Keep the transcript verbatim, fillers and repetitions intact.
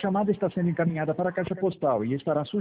chamada está sendo encaminhada para a caixa postal e estará sujeita